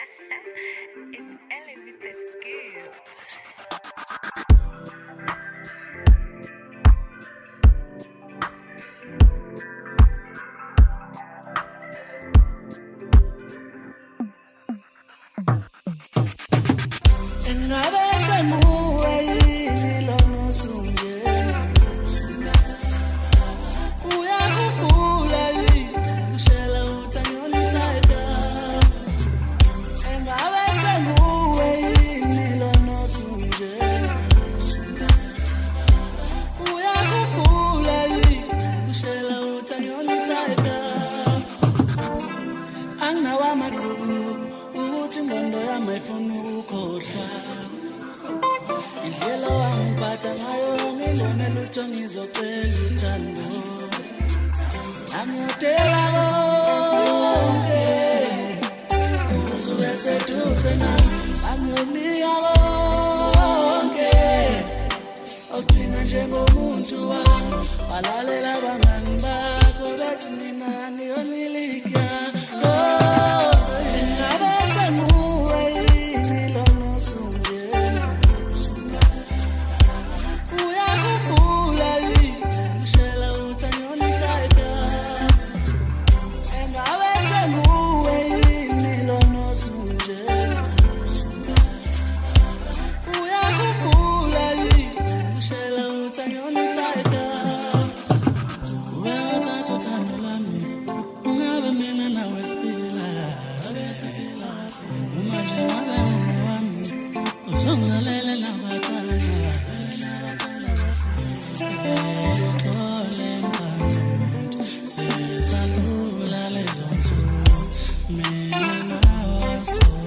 It's Ellen with the skill. Engabe semuwe yini lona sungena uyakhumbula yini ushela uthanyoni tayda engabe semuwe yini lona sungena uyakhumbula yini ushela uthanyoni tayda anginawa maqhubu ukuthi ingqondo yami ayifuna ukukhohlwa indlela wangiphatha ngayo ngilona lutho ngizocela uthando angiyotela konke usuke seduze nami angiyonika konke awudinga njengomuntu wami walalela abangani bakho bethi mina ngiyonilika engabe semuwe yini lona sungena uyakhumbula yini ushela uthanyoni tayda engabe semuwe yini lona sungena uyakhumbula yini ushela uthanyoni tayda uyathatha uthando lwami ungabe mina nawe siphila uma nje ngabe ungowami uzongilalela nabatwana Tole mpantu sezalula lezo nsuku mina nawe